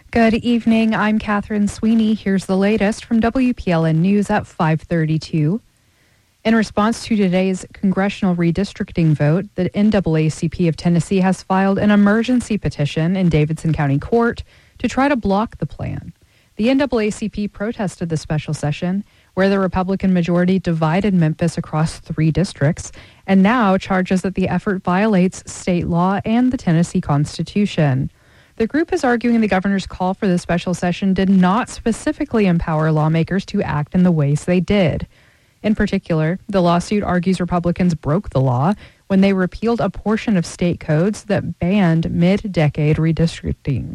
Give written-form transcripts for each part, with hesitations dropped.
Good evening. I'm Catherine Sweeney. Here's the latest from WPLN News at 5:32. In response to today's congressional redistricting vote, the NAACP of Tennessee has filed an emergency petition in Davidson County Court to try to block the plan. The NAACP protested the special session, where the Republican majority divided Memphis across 3 districts, and now charges that the effort violates state law and the Tennessee Constitution. The group is arguing the governor's call for the special session did not specifically empower lawmakers to act in the ways they did. In particular, the lawsuit argues Republicans broke the law when they repealed a portion of state codes that banned mid-decade redistricting.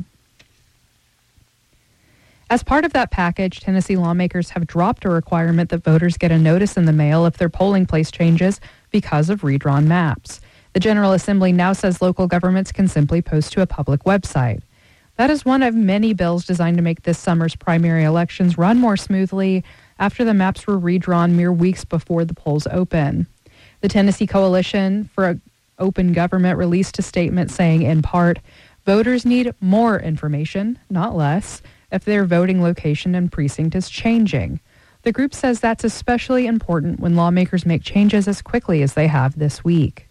As part of that package, Tennessee lawmakers have dropped a requirement that voters get a notice in the mail if their polling place changes because of redrawn maps. The General Assembly now says local governments can simply post to a public website. That is one of many bills designed to make this summer's primary elections run more smoothly after the maps were redrawn mere weeks before the polls open. The Tennessee Coalition for Open Government released a statement saying, in part, voters need more information, not less, if their voting location and precinct is changing. The group says that's especially important when lawmakers make changes as quickly as they have this week.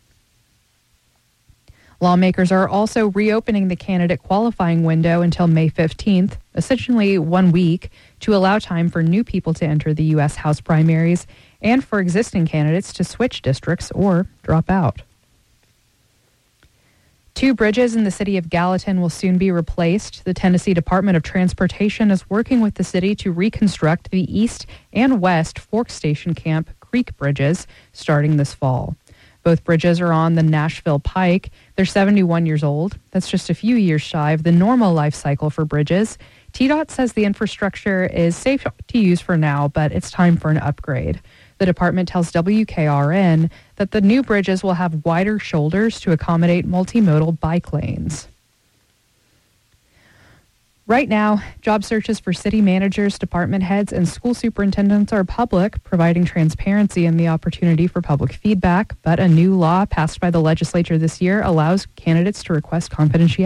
Lawmakers are also reopening the candidate qualifying window until May 15th, essentially 1 week, to allow time for new people to enter the U.S. House primaries and for existing candidates to switch districts or drop out. 2 bridges in the city of Gallatin will soon be replaced. The Tennessee Department of Transportation is working with the city to reconstruct the east and west Fork Station Camp Creek bridges starting this fall. Both bridges are on the Nashville Pike. They're 71 years old. That's just a few years shy of the normal life cycle for bridges. TDOT says the infrastructure is safe to use for now, but it's time for an upgrade. The department tells WKRN that the new bridges will have wider shoulders to accommodate multimodal bike lanes. Right now, job searches for city managers, department heads, and school superintendents are public, providing transparency and the opportunity for public feedback. But a new law passed by the legislature this year allows candidates to request confidentiality